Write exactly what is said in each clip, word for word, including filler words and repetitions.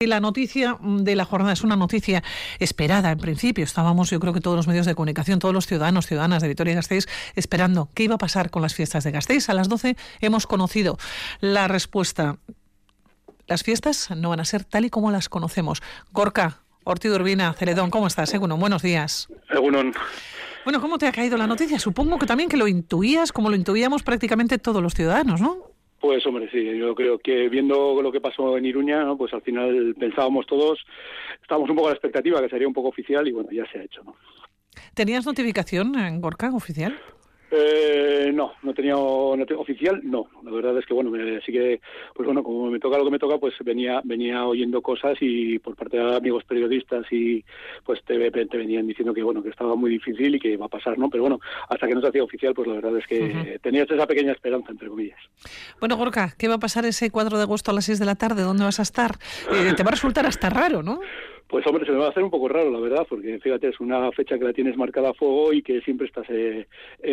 La noticia de la jornada es una noticia esperada en principio. Estábamos, yo creo que todos los medios de comunicación, todos los ciudadanos, ciudadanas de Vitoria-Gasteiz, esperando qué iba a pasar con las fiestas de Gasteiz. A las doce hemos conocido la respuesta. Las fiestas no van a ser tal y como las conocemos. Gorka Ortiz Urbina, Celedón, ¿cómo estás? Egunon, buenos días. Egunon. Bueno, ¿cómo te ha caído la noticia? Supongo que también que lo intuías, como lo intuíamos prácticamente todos los ciudadanos, ¿no? Pues hombre, sí, yo creo que viendo lo que pasó en Iruña, ¿no? Pues al final pensábamos todos, estábamos un poco a la expectativa que sería un poco oficial y bueno, ya se ha hecho, ¿no? ¿Tenías notificación en Gorka oficial? Eh, no, no tenía no tengo, oficial, no. La verdad es que bueno, me, sí que, pues bueno, como me toca lo que me toca, pues venía venía oyendo cosas y por parte de amigos periodistas y pues te, te venían diciendo que bueno, que estaba muy difícil y que iba a pasar, ¿no? Pero bueno, hasta que no se hacía oficial, pues la verdad es que uh-huh. tenías esa pequeña esperanza, entre comillas. Bueno, Gorka, ¿qué va a pasar ese cuatro de agosto a las seis de la tarde? ¿Dónde vas a estar? Eh, te va a resultar hasta raro, ¿no? Pues hombre, se me va a hacer un poco raro, la verdad, porque fíjate, es una fecha que la tienes marcada a fuego y que siempre estás eh,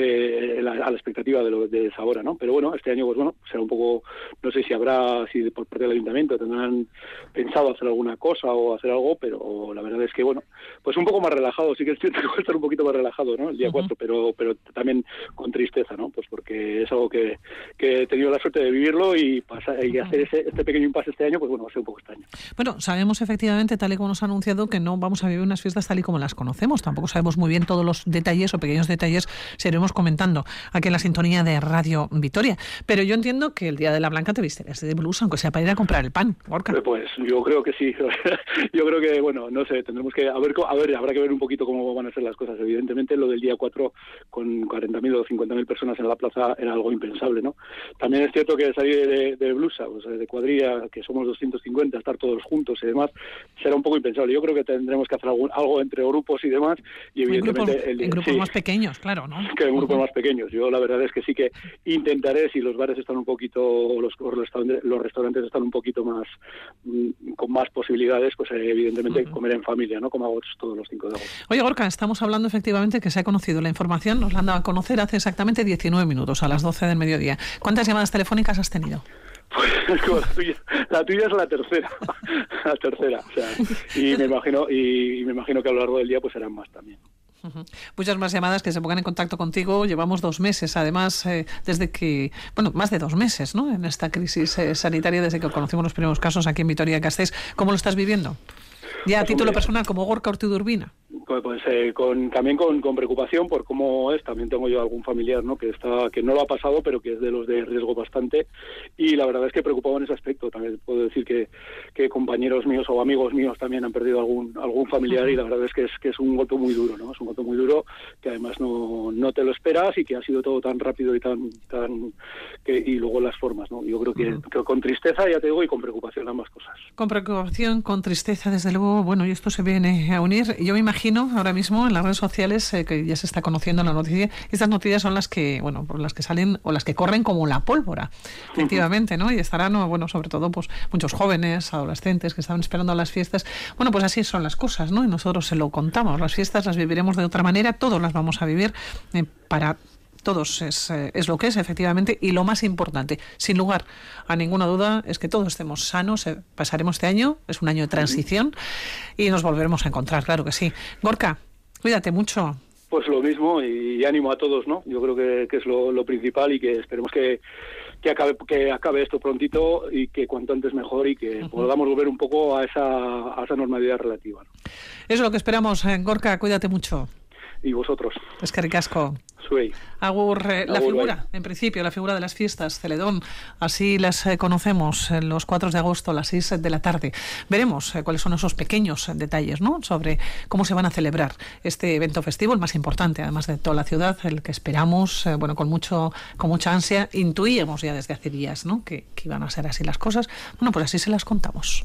eh, a la expectativa de, lo, de esa hora, ¿no? Pero bueno, este año, pues bueno, será un poco, no sé si habrá, si por parte del ayuntamiento tendrán pensado hacer alguna cosa o hacer algo, pero la verdad es que, bueno, pues un poco más relajado, sí que es cierto que va a estar un poquito más relajado, ¿no? El día cuatro, uh-huh. pero pero también con tristeza, ¿no? Pues porque es algo que, que he tenido la suerte de vivirlo y, pasar, y hacer ese, este pequeño impasse este año, pues bueno, va a ser un poco extraño. Bueno, sabemos efectivamente, tal y como nos han anunciado, que no vamos a vivir unas fiestas tal y como las conocemos. Tampoco sabemos muy bien todos los detalles o pequeños detalles, se iremos comentando aquí en la sintonía de Radio Vitoria. Pero yo entiendo que el día de la Blanca te visterías de blusa, aunque sea para ir a comprar el pan, Gorka. Pues yo creo que sí. Yo creo que, bueno, no sé, tendremos que, a ver, a ver, habrá que ver un poquito cómo van a ser las cosas. Evidentemente lo del día cuatro con cuarenta mil o cincuenta mil personas en la plaza era algo impensable, ¿no? También es cierto que salir de, de blusa, o sea, de cuadrilla, que somos doscientos cincuenta, estar todos juntos y demás, será un poco impensable. Yo creo que tendremos que hacer algún, algo entre grupos y demás y evidentemente en grupos, el, en grupos sí, más pequeños, claro, ¿no? Que en grupos uh-huh. más pequeños. Yo la verdad es que sí que intentaré, si los bares están un poquito, los, los restaurantes, los restaurantes están un poquito más mmm, con más posibilidades, pues eh, evidentemente uh-huh. comer en familia, ¿no? Como hago todos los cinco de agosto. Oye, Gorka, estamos hablando efectivamente que se ha conocido la información, nos la han dado a conocer hace exactamente diecinueve minutos, a las doce del mediodía. ¿Cuántas llamadas telefónicas has tenido? Pues como la tuya, la tuya es la tercera, la tercera, o sea, y me imagino y, y me imagino que a lo largo del día pues serán más también. Uh-huh. Muchas más llamadas que se pongan en contacto contigo. Llevamos dos meses, además, eh, desde que, bueno, más de dos meses, ¿no? En esta crisis eh, sanitaria, desde que conocimos los primeros casos aquí en Vitoria-Gasteiz. ¿Cómo lo estás viviendo? Ya a pues, título hombre, personal, como Gorka Ortiz Urbina. Pues eh, con, también con, con preocupación por cómo es. También tengo yo algún familiar, ¿no? Que está que no lo ha pasado, pero que es de los de riesgo bastante. Y la verdad es que preocupado en ese aspecto. También puedo decir que, que compañeros míos o amigos míos también han perdido algún algún familiar uh-huh. y la verdad es que es que es un golpe muy duro, ¿no? Es un golpe muy duro que además no no te lo esperas y que ha sido todo tan rápido y tan tan que y luego las formas, ¿no? Yo creo que, uh-huh. que con tristeza, ya te digo, y con preocupación ambas cosas. Con preocupación, con tristeza, desde luego. Bueno, y esto se viene a unir. Yo me imagino ahora mismo en las redes sociales eh, que ya se está conociendo la noticia. Estas noticias son las que, bueno, por las que salen o las que corren como la pólvora, efectivamente, ¿no? Y estarán, bueno, sobre todo, pues muchos jóvenes, adolescentes que estaban esperando las fiestas. Bueno, pues así son las cosas, ¿no? Y nosotros se lo contamos. Las fiestas las viviremos de otra manera, todos las vamos a vivir eh, para todos es, eh, es lo que es, efectivamente, y lo más importante, sin lugar a ninguna duda, es que todos estemos sanos, eh, pasaremos este año, es un año de transición, y nos volveremos a encontrar, claro que sí. Gorka, cuídate mucho. Pues lo mismo, y ánimo a todos, ¿no? Yo creo que, que es lo, lo principal y que esperemos que, que, acabe, que acabe esto prontito y que cuanto antes mejor y que uh-huh. podamos volver un poco a esa, a esa normalidad relativa, ¿no? Eso es lo que esperamos, eh, Gorka, cuídate mucho. Y vosotros. Es que ricasco. Suey. Agur, eh, la Agur, figura, bye. En principio, la figura de las fiestas, Celedón, así las eh, conocemos en los cuatro de agosto a las seis de la tarde. Veremos eh, cuáles son esos pequeños eh, detalles, ¿no? Sobre cómo se van a celebrar este evento festivo, el más importante, además de toda la ciudad, el que esperamos, eh, bueno, con mucho, con mucha ansia, intuíamos ya desde hace días, ¿no? Que, que iban a ser así las cosas. Bueno, pues así se las contamos.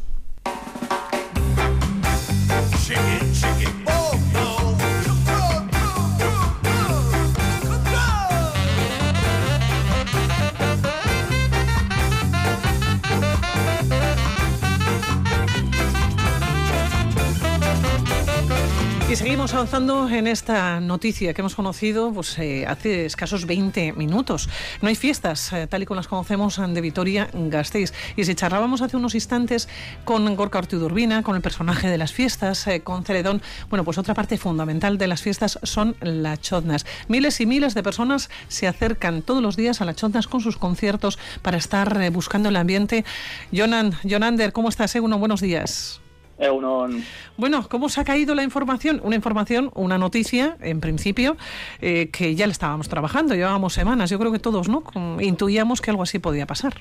Chicken, chicken. Oh, no. Y seguimos avanzando en esta noticia que hemos conocido pues, eh, hace escasos veinte minutos. No hay fiestas, eh, tal y como las conocemos, de Vitoria-Gasteiz. Y si charlábamos hace unos instantes con Gorka Ortiz-Urbina, con el personaje de las fiestas, eh, con Celedón, bueno, pues otra parte fundamental de las fiestas son las chotnas. Miles y miles de personas se acercan todos los días a las chotnas con sus conciertos para estar eh, buscando el ambiente. Jonan, Jonander, ¿cómo estás? Eh? Uno, buenos días. Eh, uno... Bueno, ¿cómo se ha caído la información? Una información, una noticia, en principio, eh, que ya le estábamos trabajando, llevábamos semanas, yo creo que todos, ¿no? Intuíamos que algo así podía pasar.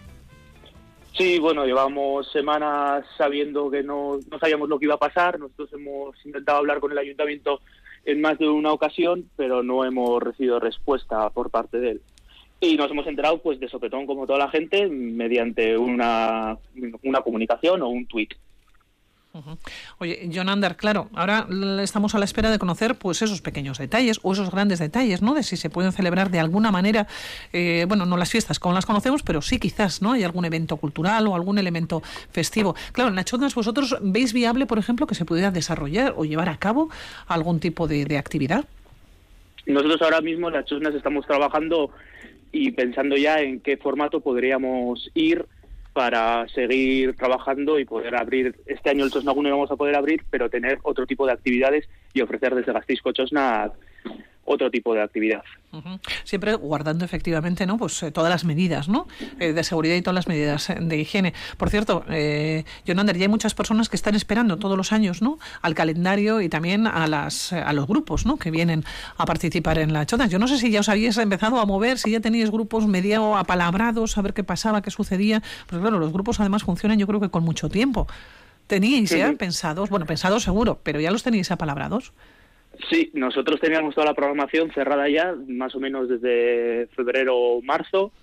Sí, bueno, llevamos semanas sabiendo que no, no sabíamos lo que iba a pasar. Nosotros hemos intentado hablar con el ayuntamiento en más de una ocasión, pero no hemos recibido respuesta por parte de él. Y nos hemos enterado, pues, de sopetón, como toda la gente, mediante una, una comunicación o un tuit. Uh-huh. Oye, Jonander, claro, ahora estamos a la espera de conocer pues esos pequeños detalles o esos grandes detalles, ¿no? De si se pueden celebrar de alguna manera, eh, bueno, no las fiestas como las conocemos, pero sí quizás, ¿no? Hay algún evento cultural o algún elemento festivo. Claro, en las chotnas, ¿vosotros veis viable, por ejemplo, que se pudiera desarrollar o llevar a cabo algún tipo de, de actividad? Nosotros ahora mismo en las chotnas estamos trabajando y pensando ya en qué formato podríamos ir para seguir trabajando y poder abrir. Este año el Txosnagun no vamos a poder abrir, pero tener otro tipo de actividades y ofrecer desde Gasteizko Txosna otro tipo de actividad. Uh-huh. Siempre guardando efectivamente, ¿no? Pues eh, todas las medidas, ¿no? Eh, de seguridad y todas las medidas de higiene. Por cierto, eh, Jonander, ya hay muchas personas que están esperando todos los años, ¿no? Al calendario y también a las a los grupos, ¿no? Que vienen a participar en la chotna. Yo no sé si ya os habíais empezado a mover, si ya teníais grupos medio apalabrados, a ver qué pasaba, qué sucedía. Pues claro, los grupos además funcionan, yo creo que con mucho tiempo. ¿Teníais ya sí. pensados? Bueno, pensados seguro, pero ya los teníais apalabrados. Sí, nosotros teníamos toda la programación cerrada ya, más o menos desde febrero o marzo,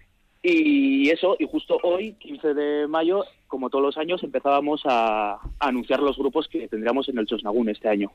y eso, y justo hoy, quince de mayo, como todos los años, empezábamos a, a anunciar los grupos que tendríamos en el Txosnagun este año.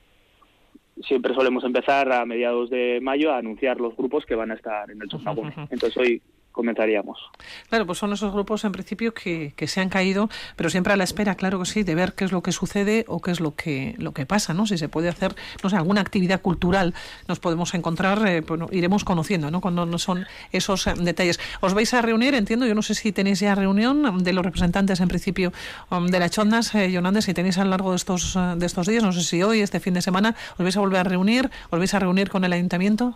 Siempre solemos empezar a mediados de mayo a anunciar los grupos que van a estar en el Txosnagun. Uh-huh. Entonces hoy comenzaríamos. Claro, pues son esos grupos en principio que, que se han caído, pero siempre a la espera, claro que sí, de ver qué es lo que sucede o qué es lo que lo que pasa, ¿no? Si se puede hacer, no sé, alguna actividad cultural, nos podemos encontrar, eh, bueno, iremos conociendo, ¿no? Cuando no son esos eh, detalles. Os vais a reunir, entiendo, yo no sé si tenéis ya reunión de los representantes en principio um, de las chotnas, eh, Jonander, si tenéis a lo largo de estos uh, de estos días, no sé si hoy, este fin de semana, os vais a volver a reunir, os vais a reunir con el ayuntamiento.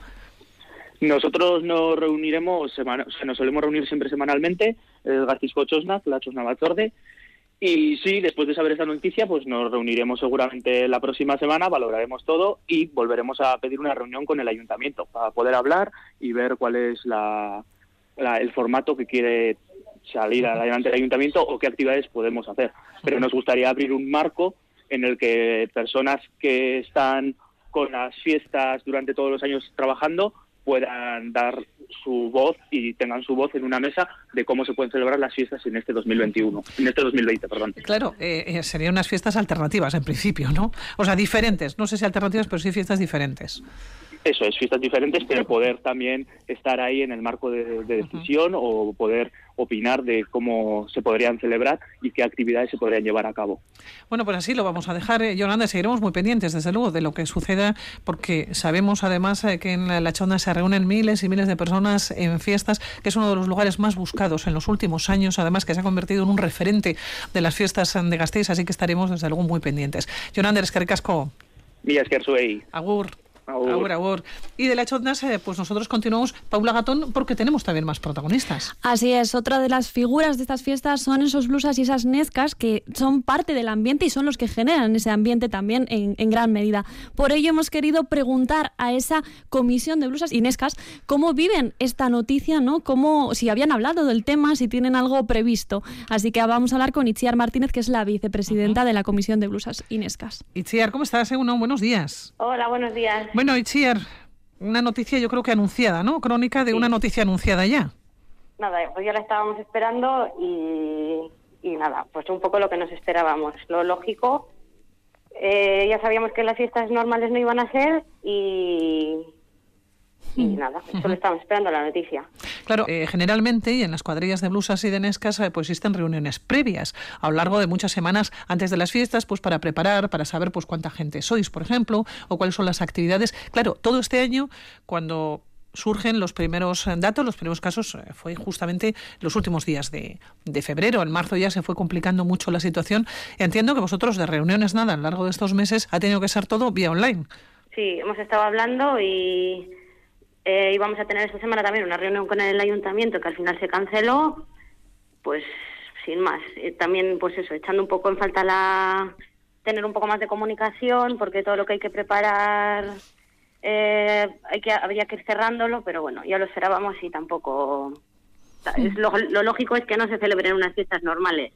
Nosotros nos reuniremos, semana, o sea, nos solemos reunir siempre semanalmente, el Gasteizko Txosna, la Txosna Batzorde, y sí, después de saber esta noticia, pues nos reuniremos seguramente la próxima semana, valoraremos todo y volveremos a pedir una reunión con el ayuntamiento para poder hablar y ver cuál es la, la, el formato que quiere salir adelante el ayuntamiento o qué actividades podemos hacer. Pero nos gustaría abrir un marco en el que personas que están con las fiestas durante todos los años trabajando puedan dar su voz y tengan su voz en una mesa de cómo se pueden celebrar las fiestas en este dos mil veintiuno, en este dos mil veinte, perdón. Claro, eh, serían unas fiestas alternativas en principio, ¿no? O sea, diferentes, no sé si alternativas, pero sí fiestas diferentes. Eso es, fiestas diferentes, pero poder también estar ahí en el marco de, de decisión uh-huh. o poder opinar de cómo se podrían celebrar y qué actividades se podrían llevar a cabo. Bueno, pues así lo vamos a dejar, eh, Jonander, seguiremos muy pendientes, desde luego, de lo que suceda, porque sabemos además eh, que en la, la chotna se reúnen miles y miles de personas en fiestas, que es uno de los lugares más buscados en los últimos años, además que se ha convertido en un referente de las fiestas de Gasteiz, así que estaremos desde luego muy pendientes. Jonander, eskerrik asko. Mila esker zuei. Agur. Agur, agur. Y de la chotnas, eh, pues nosotros continuamos, Paula Gatón, porque tenemos también más protagonistas. Así es, otra de las figuras de estas fiestas son esos blusas y esas nescas que son parte del ambiente y son los que generan ese ambiente también en, en gran medida. Por ello hemos querido preguntar a esa comisión de blusas y nescas cómo viven esta noticia, ¿no? Cómo, si habían hablado del tema, si tienen algo previsto. Así que vamos a hablar con Itziar Martínez, que es la vicepresidenta uh-huh. de la comisión de blusas y nescas. Itziar, ¿cómo estás? Uno, buenos días. Hola, buenos días. Bueno, Itziar, una noticia yo creo que anunciada, ¿no? Crónica de sí. una noticia anunciada ya. Nada, pues ya la estábamos esperando y, y nada, pues un poco lo que nos esperábamos. Lo lógico, eh, ya sabíamos que las fiestas normales no iban a ser y, Y nada, solo estamos esperando la noticia. Claro, eh, generalmente, y en las cuadrillas de blusas y de nescas, eh, pues existen reuniones previas a lo largo de muchas semanas antes de las fiestas, pues para preparar, para saber pues cuánta gente sois, por ejemplo, o cuáles son las actividades. Claro, todo este año, cuando surgen los primeros datos, los primeros casos, fue justamente los últimos días de, de febrero. En marzo ya se fue complicando mucho la situación. Entiendo que vosotros de reuniones nada a lo largo de estos meses ha tenido que ser todo vía online. Sí, hemos estado hablando y eh, íbamos a tener esta semana también una reunión con el ayuntamiento que al final se canceló, pues sin más. Eh, también, pues eso, echando un poco en falta la tener un poco más de comunicación, porque todo lo que hay que preparar eh, hay que habría que ir cerrándolo, pero bueno, ya lo esperábamos y tampoco... Es lo, lo lógico es que no se celebren unas fiestas normales.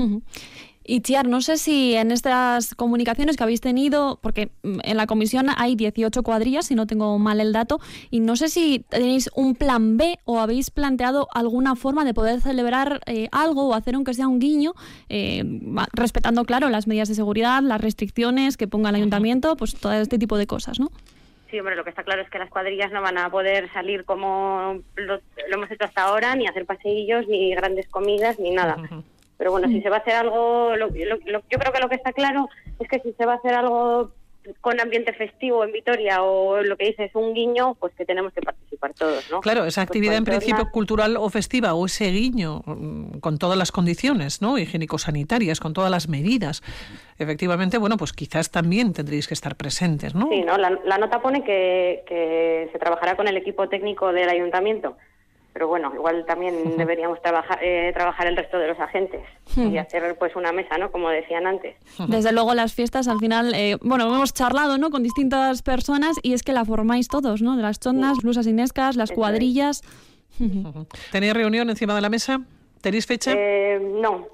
Y Txiar, no sé si en estas comunicaciones que habéis tenido, porque en la comisión hay dieciocho cuadrillas, si no tengo mal el dato, y no sé si tenéis un plan B o habéis planteado alguna forma de poder celebrar eh, algo o hacer aunque sea un guiño, eh, respetando, claro, las medidas de seguridad, las restricciones que ponga el ayuntamiento, pues todo este tipo de cosas, ¿no? Sí, hombre, lo que está claro es que las cuadrillas no van a poder salir como lo, lo hemos hecho hasta ahora, ni hacer paseillos, ni grandes comidas, ni nada. Pero bueno, si se va a hacer algo, lo, lo, lo, yo creo que lo que está claro es que si se va a hacer algo con ambiente festivo en Vitoria o lo que dices, un guiño, pues que tenemos que participar todos, ¿no? Claro, esa actividad pues en principio más... cultural o festiva o ese guiño con todas las condiciones, ¿no? Higiénico-sanitarias, con todas las medidas. Efectivamente, bueno, pues quizás también tendréis que estar presentes, ¿no? Sí, ¿no? La, la nota pone que, que se trabajará con el equipo técnico del ayuntamiento. Pero bueno, igual también uh-huh. deberíamos trabajar eh, trabajar el resto de los agentes uh-huh. y hacer pues una mesa, ¿no? Como decían antes. Uh-huh. Desde luego las fiestas al final, eh, bueno, hemos charlado, ¿no? Con distintas personas y es que la formáis todos, ¿no? De las chondas, uh-huh. blusas y nescas, las Eso cuadrillas. Es. Uh-huh. ¿Tenéis reunión encima de la mesa? ¿Tenéis fecha? Eh, no,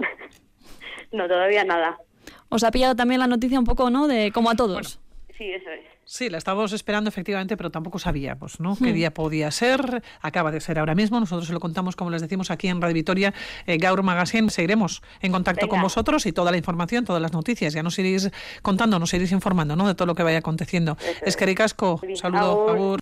no, todavía nada. Os ha pillado también la noticia un poco, ¿no? De como a todos. Bueno, sí, eso es. Sí, la estábamos esperando efectivamente, pero tampoco sabíamos, ¿no? Qué día podía ser. Acaba de ser ahora mismo. Nosotros se lo contamos, como les decimos, aquí en Radio Vitoria, eh, Gaur Magazine. Seguiremos en contacto Venga. con vosotros y toda la información, todas las noticias. Ya nos iréis contando, nos iréis informando, ¿no? De todo lo que vaya aconteciendo. Es que ricasco. Saludo. Agur.